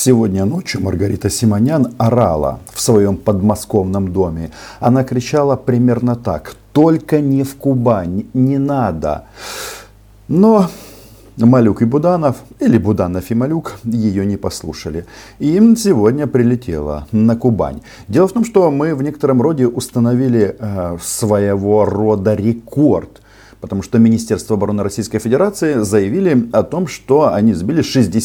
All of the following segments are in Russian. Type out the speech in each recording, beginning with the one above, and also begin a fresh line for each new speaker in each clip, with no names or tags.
Сегодня ночью Маргарита Симонян орала в своем подмосковном доме. Она кричала примерно так: «Только не в Кубань, не надо». Но Малюк и Буданов, или Буданов и Малюк, ее не послушали. И им сегодня прилетело на Кубань. Дело в том, что мы в некотором роде установили своего рода рекорд. Потому что Министерство обороны Российской Федерации заявили о том, что они сбили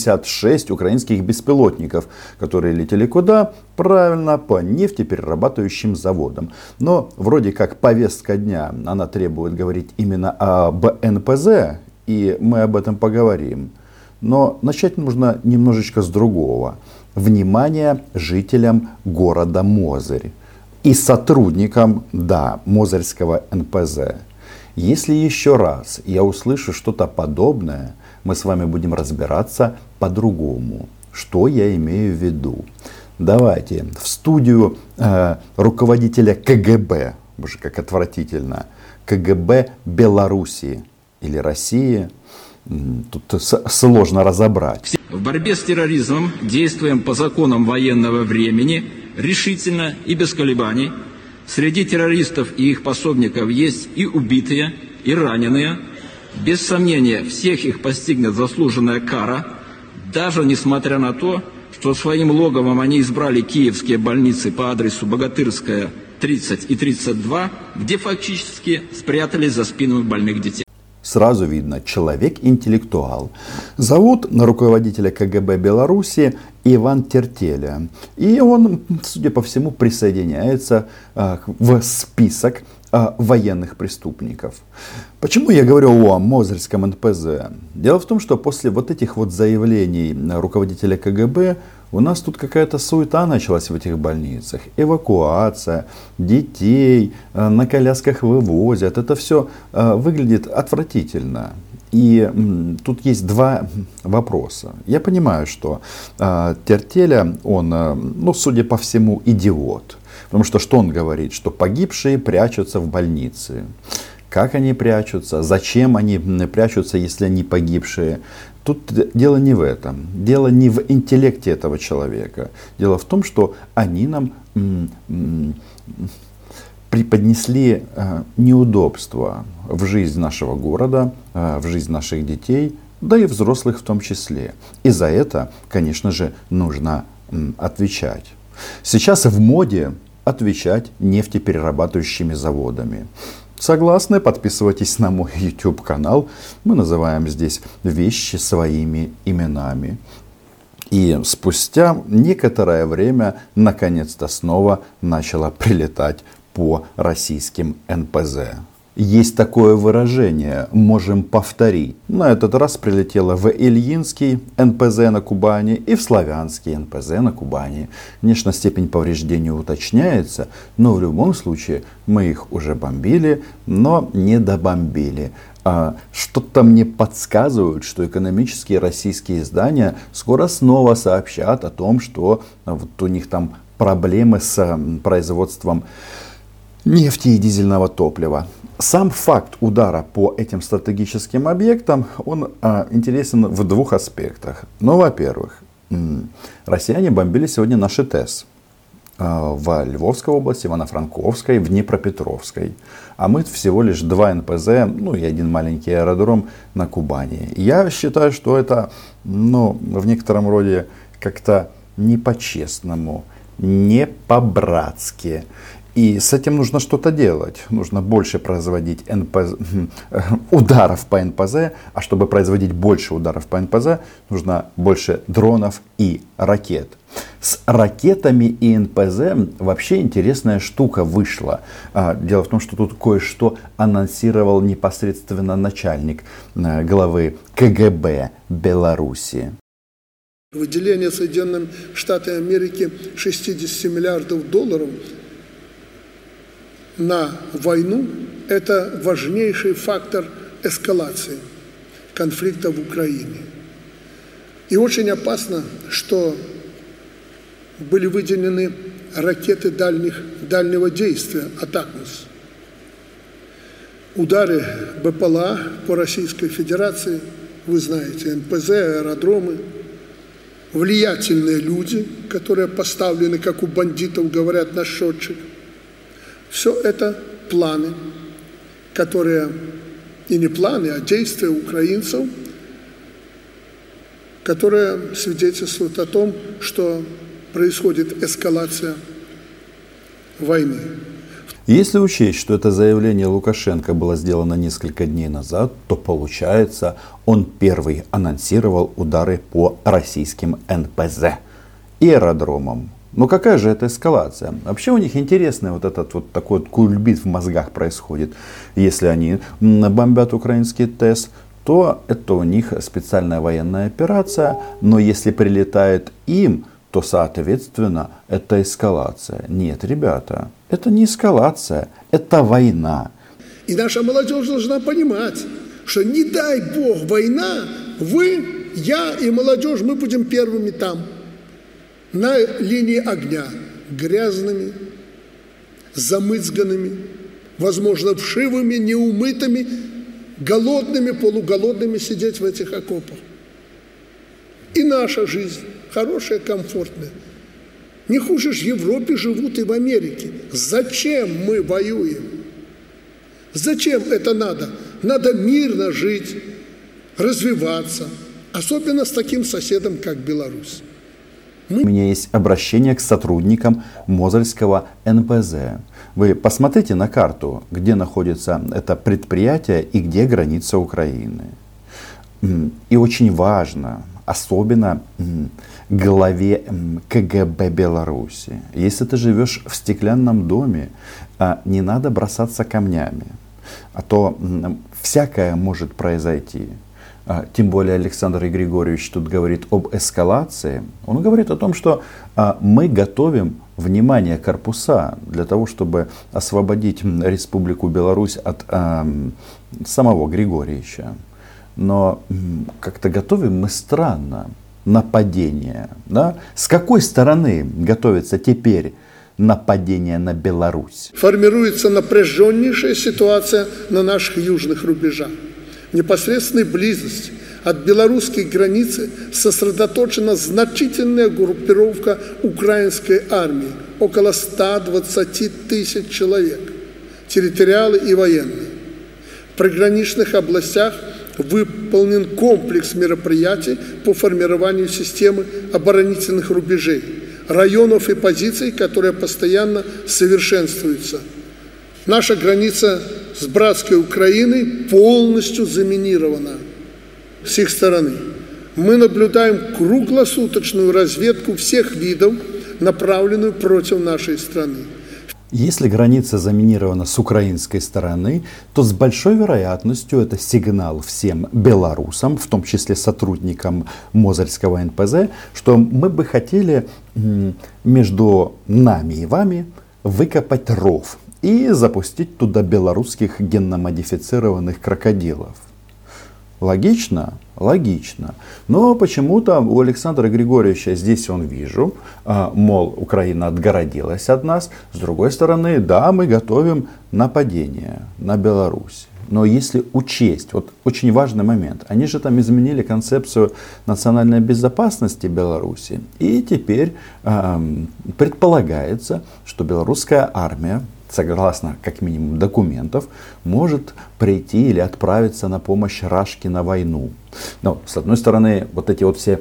66 украинских беспилотников, которые летели куда? Правильно, по нефтеперерабатывающим заводам. Но вроде как повестка дня, она требует говорить именно об НПЗ, и мы об этом поговорим. Но начать нужно немножечко с другого. Внимание жителям города Мозырь и сотрудникам, Мозырского НПЗ. Если еще раз я услышу что-то подобное, мы с вами будем разбираться по-другому. Что я имею в виду? Давайте в студию руководителя КГБ, боже, как отвратительно, КГБ Белоруссии или России. Тут сложно разобрать.
В борьбе с терроризмом действуем по законам военного времени, решительно и без колебаний. Среди террористов и их пособников есть и убитые, и раненые. Без сомнения, всех их постигнет заслуженная кара, даже несмотря на то, что своим логовом они избрали киевские больницы по адресу Богатырская, 30 и 32, где фактически спрятались за спинами больных детей.
Сразу видно, человек интеллектуал. Зовут руководителя КГБ Беларуси Иван Тертеля. И он, судя по всему, присоединяется в список военных преступников. Почему я говорю о Мозырском НПЗ? Дело в том, что после вот этих вот заявлений руководителя КГБ у нас тут какая-то суета началась в этих больницах. Эвакуация, детей на колясках вывозят. Это все выглядит отвратительно. И тут есть два вопроса. Я понимаю, что Тертеля, он, судя по всему, идиот. Потому что он говорит? Что погибшие прячутся в больнице. Как они прячутся? Зачем они прячутся, если они погибшие? Тут дело не в этом. Дело не в интеллекте этого человека. Дело в том, что они нам преподнесли неудобства в жизнь нашего города, в жизнь наших детей, да и взрослых в том числе. И за это, конечно же, нужно отвечать. Сейчас в моде отвечать нефтеперерабатывающими заводами. Согласны? Подписывайтесь на мой YouTube канал. Мы называем здесь вещи своими именами. И спустя некоторое время наконец-то снова начало прилетать по российским НПЗ. Есть такое выражение, можем повторить. На этот раз прилетело в Ильинский НПЗ на Кубани и в Славянский НПЗ на Кубани. Конечно, степень повреждения уточняется, но в любом случае мы их уже бомбили, но не добомбили. Что-то мне подсказывают, что экономические российские издания скоро снова сообщат о том, что вот у них там проблемы с производством нефти и дизельного топлива. Сам факт удара по этим стратегическим объектам, он интересен в двух аспектах. Во-первых, россияне бомбили сегодня наши ТЭС в Львовской области, в Ивано-Франковской, в Днепропетровской. А мы всего лишь 2 НПЗ, и один маленький аэродром на Кубани. Я считаю, что это, в некотором роде как-то не по-честному, не по-братски. И с этим нужно что-то делать. Нужно больше производить ударов по НПЗ. А чтобы производить больше ударов по НПЗ, нужно больше дронов и ракет. С ракетами и НПЗ вообще интересная штука вышла. Дело в том, что тут кое-что анонсировал непосредственно начальник главы КГБ Беларуси.
Выделение Соединенным Штатам Америки 60 миллиардов долларов на войну – это важнейший фактор эскалации конфликта в Украине. И очень опасно, что были выделены ракеты дальнего действия «Атакмс». Удары БПЛА по Российской Федерации, вы знаете, НПЗ, аэродромы. влиятельные люди, которые поставлены, как у бандитов говорят, на счетчик. Все это планы, которые, и не планы, а действия украинцев, которые свидетельствуют о том, что происходит эскалация войны.
Если учесть, что это заявление Лукашенко было сделано несколько дней назад, то получается, он первый анонсировал удары по российским НПЗ и аэродромам. Но какая же это эскалация? Вообще у них интересный вот этот вот такой вот кульбит в мозгах происходит. Если они бомбят украинский ТЭС, то это у них специальная военная операция. Но если прилетает им, то, соответственно, это эскалация. Нет, ребята, это не эскалация, это война.
И наша молодежь должна понимать, что не дай Бог война, вы, я и молодежь, мы будем первыми там, на линии огня, грязными, замызганными, возможно, вшивыми, неумытыми, голодными, полуголодными сидеть в этих окопах. И наша жизнь хорошая, комфортная. Не хуже в Европе живут и в Америке. Зачем мы воюем? Зачем это надо? Надо мирно жить, развиваться. Особенно с таким соседом, как Беларусь.
У меня есть обращение к сотрудникам Мозырского НПЗ. Вы посмотрите на карту, где находится это предприятие и где граница Украины. И очень важно, особенно главе КГБ Беларуси. Если ты живешь в стеклянном доме, не надо бросаться камнями, а то всякое может произойти. Тем более Александр Григорьевич тут говорит об эскалации. Он говорит о том, что мы готовим, внимание, корпуса для того, чтобы освободить Республику Беларусь от самого Григорьевича. Но как-то готовим мы странно нападение. Да? С какой стороны готовится теперь нападение на Беларусь?
Формируется напряженнейшая ситуация на наших южных рубежах. В непосредственной близости от белорусской границы сосредоточена значительная группировка украинской армии, около 120 тысяч человек, территориалы и военные. В приграничных областях выполнен комплекс мероприятий по формированию системы оборонительных рубежей, районов и позиций, которые постоянно совершенствуются. Наша граница с братской Украиной полностью заминирована с их стороны. Мы наблюдаем круглосуточную разведку всех видов, направленную против нашей страны.
Если граница заминирована с украинской стороны, то с большой вероятностью это сигнал всем белорусам, в том числе сотрудникам Мозырского НПЗ, что мы бы хотели между нами и вами выкопать ров и запустить туда белорусских генно-модифицированных крокодилов. Логично? Логично. Но почему-то у Александра Григорьевича здесь он вижу, мол, Украина отгородилась от нас. С другой стороны, да, мы готовим нападение на Беларусь. Но если учесть, вот очень важный момент, они же там изменили концепцию национальной безопасности Беларуси. И теперь предполагается, что белорусская армия, согласно как минимум документов, может прийти или отправиться на помощь Рашке на войну. Но, с одной стороны, вот эти вот все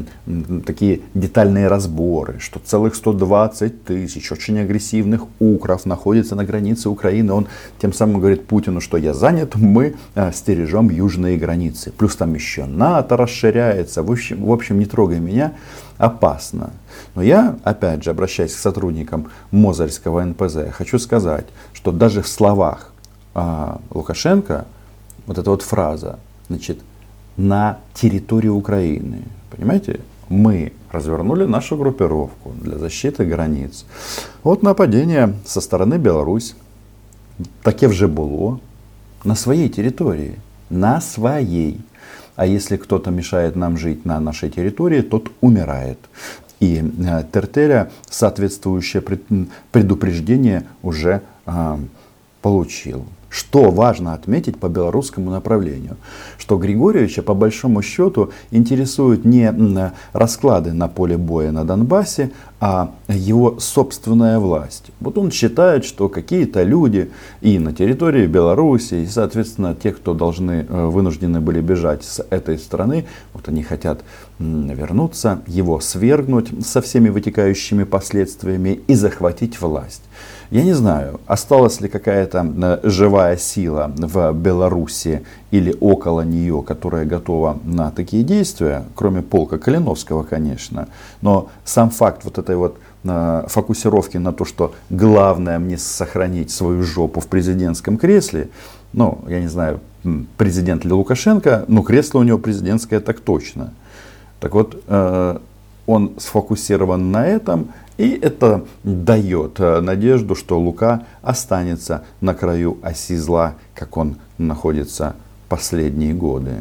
такие детальные разборы, что целых 120 тысяч очень агрессивных укров находится на границе Украины. Он тем самым говорит Путину, что я занят, мы стережем южные границы. Плюс там еще НАТО расширяется. В общем, не трогай меня, опасно. Но я, опять же, обращаясь к сотрудникам Мозырского НПЗ, хочу сказать, что даже в словах Лукашенко, вот эта вот фраза, значит, на территории Украины, понимаете, мы развернули нашу группировку для защиты границ. Вот нападение со стороны Беларусь, таке вже було, на своей территории, на своей. А если кто-то мешает нам жить на нашей территории, тот умирает. И Тертеря соответствующее предупреждение уже получил. Что важно отметить по белорусскому направлению? Что Григорьевича по большому счету интересуют не расклады на поле боя на Донбассе, а его собственная власть. Вот он считает, что какие-то люди и на территории Беларуси, и соответственно те, кто вынуждены были бежать с этой страны, вот они хотят вернуться, его свергнуть со всеми вытекающими последствиями и захватить власть. Я не знаю, осталась ли какая-то живая сила в Беларуси или около нее, которая готова на такие действия, кроме полка Калиновского, конечно. Но сам факт вот этой вот фокусировки на то, что главное мне сохранить свою жопу в президентском кресле, ну, я не знаю, президент ли Лукашенко, но кресло у него президентское так точно. Так вот, он сфокусирован на этом, и это дает надежду, что Лука останется на краю оси зла, как он находится последние годы.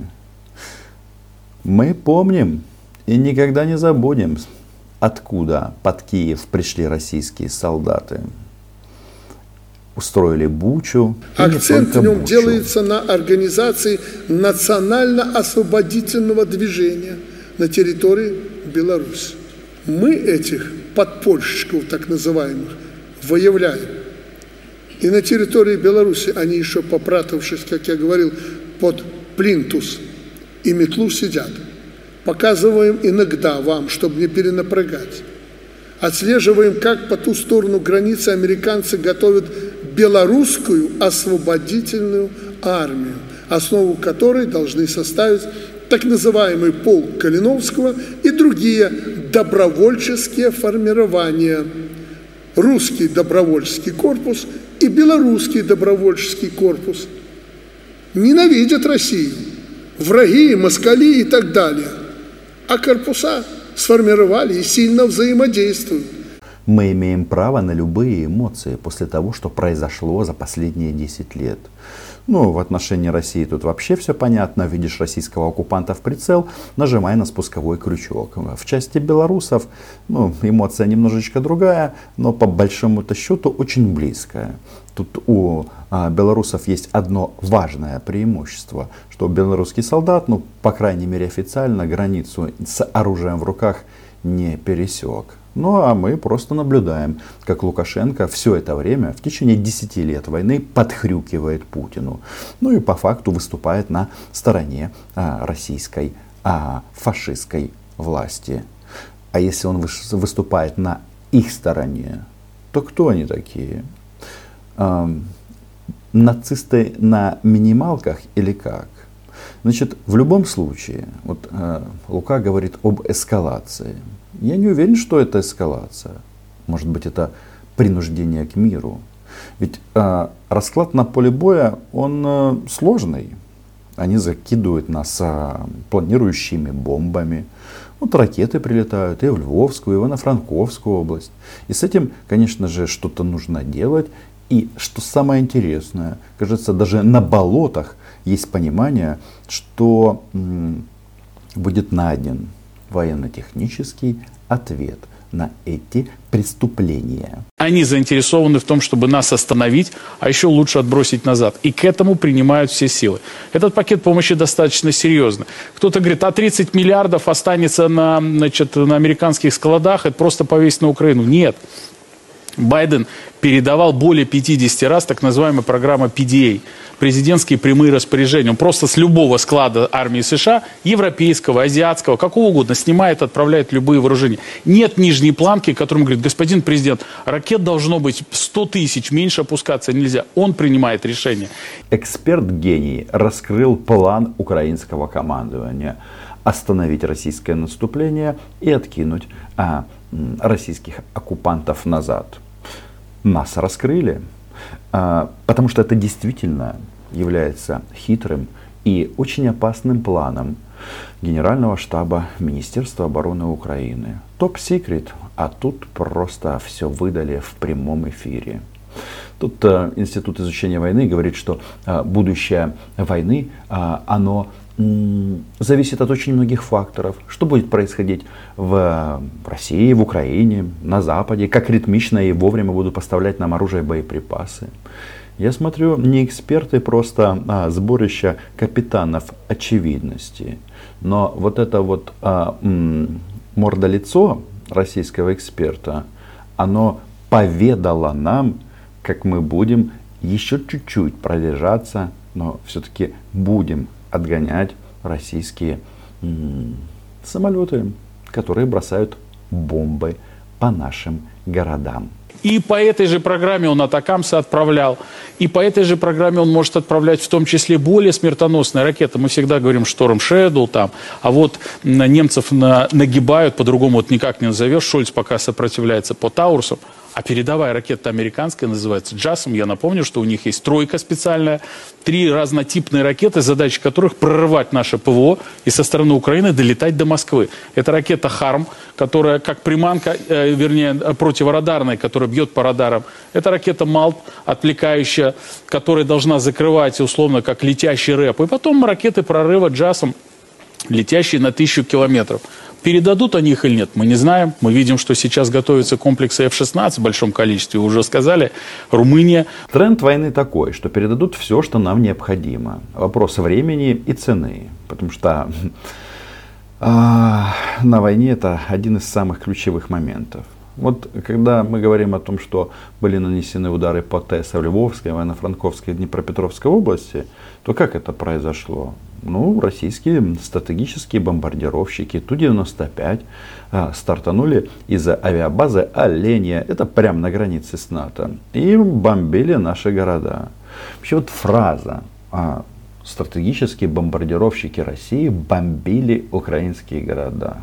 Мы помним и никогда не забудем, откуда под Киев пришли российские солдаты. Устроили Бучу.
Акцент в нем
Бучу.
делается на организации национально-освободительного движения на территории Беларуси. Мы этих подпольщиков, так называемых, выявляем. И на территории Беларуси они еще, попратавшись, как я говорил, под плинтус и метлу сидят. Показываем иногда вам, чтобы не перенапрягать. Отслеживаем, как по ту сторону границы американцы готовят белорусскую освободительную армию, основу которой должны составить так называемый полк Калиновского и другие добровольческие формирования. Русский добровольческий корпус и белорусский добровольческий корпус ненавидят Россию, враги, москали и так далее. А корпуса сформировали и сильно взаимодействуют.
Мы имеем право на любые эмоции после того, что произошло за последние 10 лет. Ну, в отношении России тут вообще все понятно. Видишь российского оккупанта в прицел, нажимай на спусковой крючок. В части белорусов, ну, эмоция немножечко другая, но по большому-то счету очень близкая. Тут у белорусов есть одно важное преимущество, что белорусский солдат, ну, по крайней мере официально, границу с оружием в руках не пересек. Ну а мы просто наблюдаем, как Лукашенко все это время, в течение 10 лет войны, подхрюкивает Путину. Ну и по факту выступает на стороне российской фашистской власти. А если он выступает на их стороне, то кто они такие? Нацисты на минималках или как? Значит, в любом случае, вот Лука говорит об эскалации. Я не уверен, что это эскалация. Может быть, это принуждение к миру. Ведь расклад на поле боя, он сложный. Они закидывают нас планирующими бомбами. Вот ракеты прилетают и в Львовскую, и в Ивано-Франковскую область. И с этим, конечно же, что-то нужно делать. И что самое интересное, кажется, даже на болотах есть понимание, что будет найден военно-технический ответ на эти преступления.
Они заинтересованы в том, чтобы нас остановить, а еще лучше отбросить назад. И к этому принимают все силы. Этот пакет помощи достаточно серьезный. Кто-то говорит, 30 миллиардов останется на американских складах, это просто повесить на Украину. Нет. Байден передавал более 50 раз так называемая программа PDA, президентские прямые распоряжения. Он просто с любого склада армии США, европейского, азиатского, какого угодно, снимает, отправляет любые вооружения. Нет нижней планки, которому говорит, господин президент, ракет должно быть 100 тысяч, меньше опускаться нельзя. Он принимает решение.
Эксперт-гений раскрыл план украинского командования остановить российское наступление и откинуть российских оккупантов назад. Нас раскрыли, потому что это действительно является хитрым и очень опасным планом Генерального штаба Министерства обороны Украины. Топ-секрет, а тут просто все выдали в прямом эфире. Тут Институт изучения войны говорит, что будущее войны, оно зависит от очень многих факторов. Что будет происходить в России, в Украине, на Западе, как ритмично и вовремя будут поставлять нам оружие и боеприпасы. Я смотрю, не эксперты, просто сборище капитанов очевидности. Но вот это вот мордолицо российского эксперта, оно поведало нам, как мы будем еще чуть-чуть продержаться, но все-таки будем отгонять российские самолеты, которые бросают бомбы по нашим городам.
И по этой же программе он атакамсы отправлял, и по этой же программе он может отправлять в том числе более смертоносные ракеты. Мы всегда говорим Storm Shadow там, а вот немцев нагибают, по-другому вот никак не назовешь, Шольц пока сопротивляется по Таурусу. А передовая ракета американская называется «Джасом». Я напомню, что у них есть тройка специальная, 3 разнотипные ракеты, задача которых прорывать наше ПВО и со стороны Украины долетать до Москвы. Это ракета «Харм», которая как приманка, вернее, противорадарная, которая бьет по радарам. Это ракета «Малт», отвлекающая, которая должна закрывать, условно, как летящий рэп. И потом ракеты прорыва «Джасом», летящие на 1000 километров. Передадут они их или нет, мы не знаем. Мы видим, что сейчас готовятся комплексы F-16 в большом количестве. Уже сказали, Румыния.
Тренд войны такой, что передадут все, что нам необходимо. Вопрос времени и цены. Потому что на войне это один из самых ключевых моментов. Вот когда мы говорим о том, что были нанесены удары по ТЭС в Львовской, Ивано-Франковской и Днепропетровской области, то как это произошло? Ну, российские стратегические бомбардировщики Ту-95 стартанули из авиабазы Оленья, это прямо на границе с НАТО, и бомбили наши города. Вообще вот фраза «стратегические бомбардировщики России бомбили украинские города».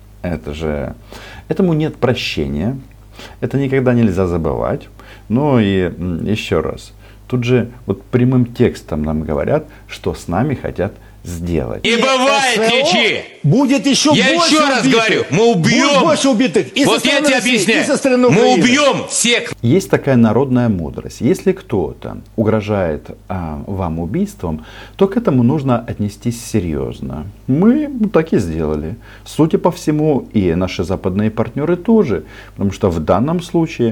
Этому нет прощения, это никогда нельзя забывать. Ну и еще раз, тут же вот прямым текстом нам говорят, что с нами хотят сделать.
Не бывает ничьи!
Будет еще
Я
больше
еще раз
убитых.
говорю, мы убьем.
Будет больше убитых. И
Вот
со
я
стороны
тебе
России,
объясняю.
и со стороны
Мы
Украины.
убьем всех.
Есть такая народная мудрость. Если кто-то угрожает вам убийством, то к этому нужно отнестись серьезно. Мы так и сделали. Судя по всему, и наши западные партнеры тоже. Потому что в данном случае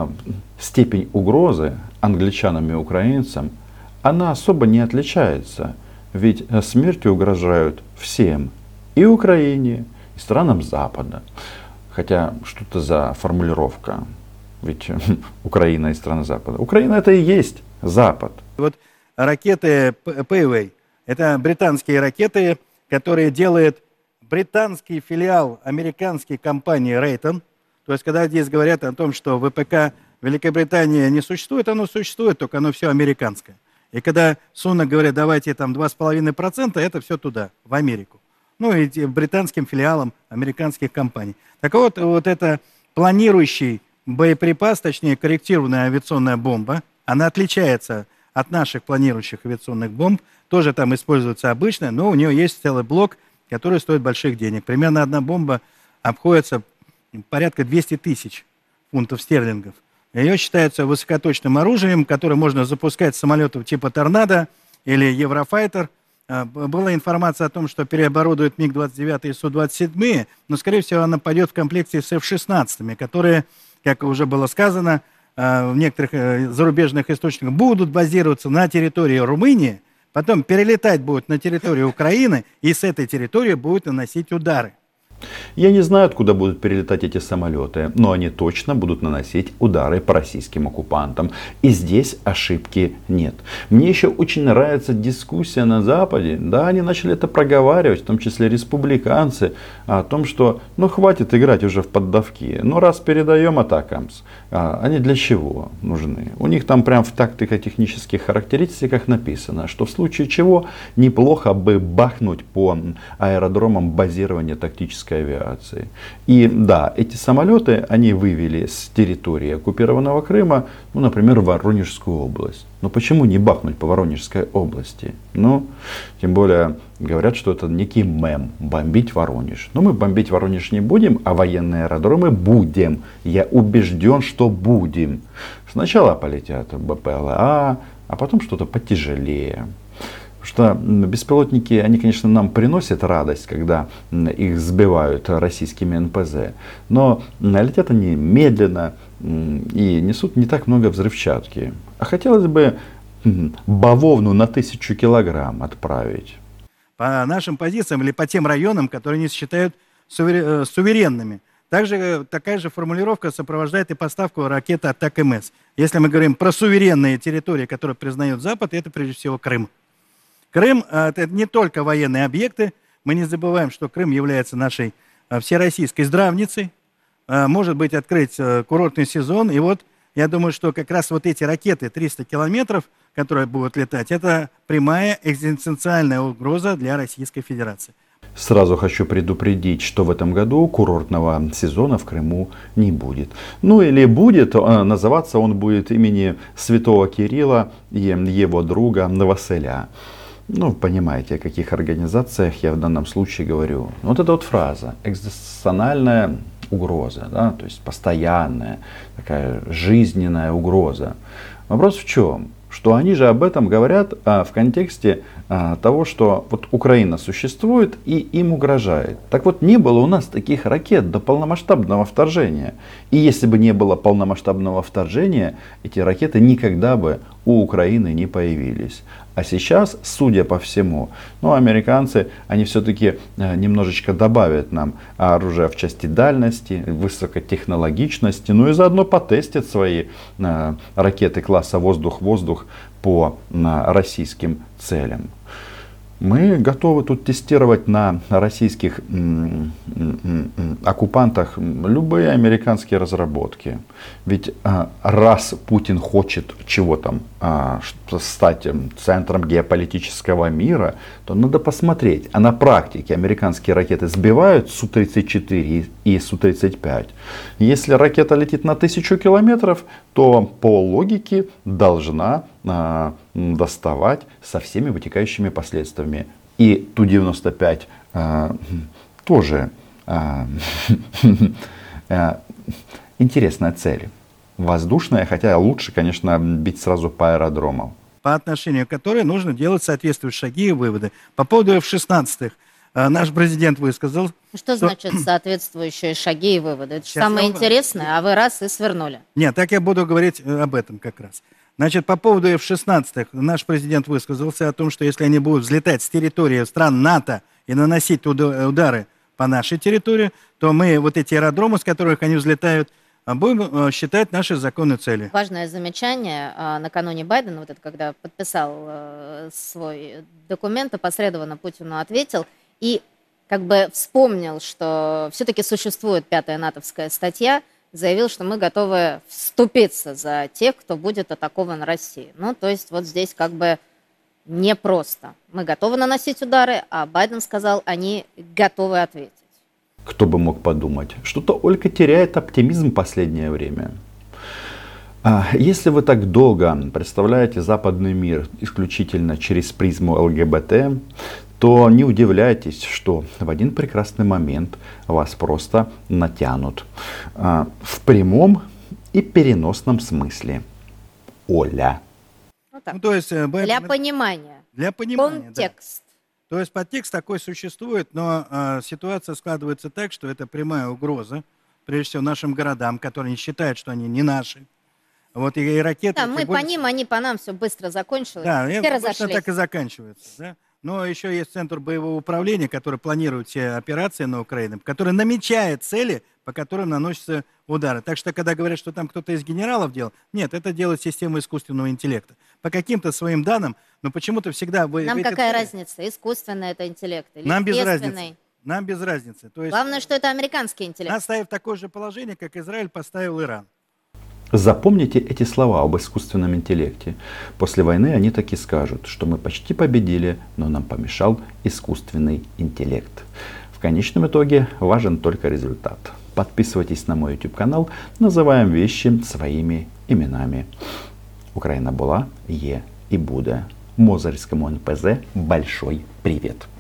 степень угрозы англичанам и украинцам, она особо не отличается. Ведь смертью угрожают всем. И Украине, и странам Запада. Хотя, что это за формулировка? Ведь Украина и страны Запада. Украина это и есть Запад.
Вот ракеты Payway, это британские ракеты, которые делает британский филиал американской компании Raytheon. То есть, когда здесь говорят о том, что ВПК Великобритании не существует, оно существует, только оно все американское. И когда Сунак говорят, давайте там 2,5%, это все туда, в Америку. Ну и британским филиалам американских компаний. Так вот, вот это планирующий боеприпас, точнее корректированная авиационная бомба, она отличается от наших планирующих авиационных бомб. Тоже там используется обычная, но у нее есть целый блок, который стоит больших денег. Примерно одна бомба обходится порядка 200 тысяч фунтов стерлингов. Ее считается высокоточным оружием, которое можно запускать с самолетов типа «Торнадо» или «Еврофайтер». Была информация о том, что переоборудуют МиГ-29 и Су-27, но, скорее всего, она пойдет в комплекте с F-16, которые, как уже было сказано, в некоторых зарубежных источниках будут базироваться на территории Румынии, потом перелетать будут на территорию Украины и с этой территории будут наносить удары.
Я не знаю, откуда будут перелетать эти самолеты, но они точно будут наносить удары по российским оккупантам. И здесь ошибки нет. Мне еще очень нравится дискуссия на Западе. Да, они начали это проговаривать, в том числе республиканцы, о том, что ну хватит играть уже в поддавки. Но раз передаем атакамс, они для чего нужны? У них там прям в тактико-технических характеристиках написано, что в случае чего неплохо бы бахнуть по аэродромам базирования тактической авиации. И да, эти самолеты они вывели с территории оккупированного Крыма, ну, например, в Воронежскую область. Но почему не бахнуть по Воронежской области? Ну, тем более говорят, что это некий мем – бомбить Воронеж. Но мы бомбить Воронеж не будем, а военные аэродромы будем. Я убежден, что будем. Сначала полетят БПЛА, а потом что-то потяжелее. Что беспилотники, они, конечно, нам приносят радость, когда их сбивают российскими НПЗ. Но летят они медленно, и несут не так много взрывчатки. А хотелось бы бавовну на 1000 килограмм отправить.
По нашим позициям или по тем районам, которые они считают суверенными. Также такая же формулировка сопровождает и поставку ракеты «Атак-МС». Если мы говорим про суверенные территории, которые признает Запад, это прежде всего Крым. Крым – это не только военные объекты. Мы не забываем, что Крым является нашей всероссийской здравницей. Может быть открыть курортный сезон. И вот я думаю, что как раз вот эти ракеты 300 километров, которые будут летать, это прямая экзистенциальная угроза для Российской Федерации.
Сразу хочу предупредить, что в этом году курортного сезона в Крыму не будет. Ну или будет, называться он будет имени святого Кирилла и его друга Василя. Ну, понимаете, о каких организациях я в данном случае говорю. Вот эта вот фраза, экзистенциальная угроза, да, то есть постоянная, такая жизненная угроза. Вопрос в чем? Что они же об этом говорят в контексте того, что вот Украина существует и им угрожает. Так вот, не было у нас таких ракет до полномасштабного вторжения. И если бы не было полномасштабного вторжения, эти ракеты никогда бы у Украины не появились. А сейчас, судя по всему, американцы, они все-таки немножечко добавят нам оружия в части дальности, высокотехнологичности, и заодно потестят свои ракеты класса воздух-воздух по российским целям. Мы готовы тут тестировать на российских оккупантах любые американские разработки. Ведь раз Путин хочет чего там стать центром геополитического мира, то надо посмотреть, а на практике американские ракеты сбивают Су-34 и Су-35. Если ракета летит на 1000 километров, то по логике должна доставать со всеми вытекающими последствиями. И Ту-95 тоже интересная цель. Воздушная, хотя лучше, конечно, бить сразу по аэродромам.
По отношению к которой нужно делать соответствующие шаги и выводы. По поводу F-16 наш президент высказал...
Что значит соответствующие шаги и выводы? Это самое интересное, а вы раз и свернули.
Нет, так я буду говорить об этом как раз. Значит, по поводу F-16 наш президент высказался о том, что если они будут взлетать с территории стран НАТО и наносить удары по нашей территории, то мы вот эти аэродромы, с которых они взлетают, будем считать нашей законной целью.
Важное замечание. Накануне Байден, вот это когда подписал свой документ, опосредованно Путину ответил и как бы вспомнил, что все-таки существует 5-я натовская статья, заявил, что мы готовы вступиться за тех, кто будет атакован Россией. То есть вот здесь как бы непросто. Мы готовы наносить удары, а Байден сказал, они готовы ответить.
Кто бы мог подумать, что-то Ольга теряет оптимизм в последнее время. Если вы так долго представляете западный мир исключительно через призму ЛГБТ, то не удивляйтесь, что в один прекрасный момент вас просто натянут. В прямом и переносном смысле. Оля.
То есть,
для понимания.
Для понимания,
контекст.
Да. То есть подтекст такой существует, но ситуация складывается так, что это прямая угроза, прежде всего нашим городам, которые считают, что они не наши. Вот и ракеты...
Да, мы по ним, они по нам, все быстро закончилось.
Да,
все разошлись.
Так и заканчивается. Да? Но еще есть Центр боевого управления, который планирует все операции на Украине, который намечает цели, по которым наносятся удары. Так что, когда говорят, что там кто-то из генералов делал, нет, это делает система искусственного интеллекта. По каким-то своим данным, но почему-то всегда...
Нам какая разница, искусственный это интеллект или
Нам без
естественный?
разницы. Нам без разницы. То есть,
главное, что это американский интеллект.
Нас ставит в такое же положение, как Израиль поставил Иран.
Запомните эти слова об искусственном интеллекте. После войны они так и скажут, что мы почти победили, но нам помешал искусственный интеллект. В конечном итоге важен только результат. Подписывайтесь на мой YouTube канал, называем вещи своими именами. Украина была, є і буде. Мозырскому НПЗ большой привет.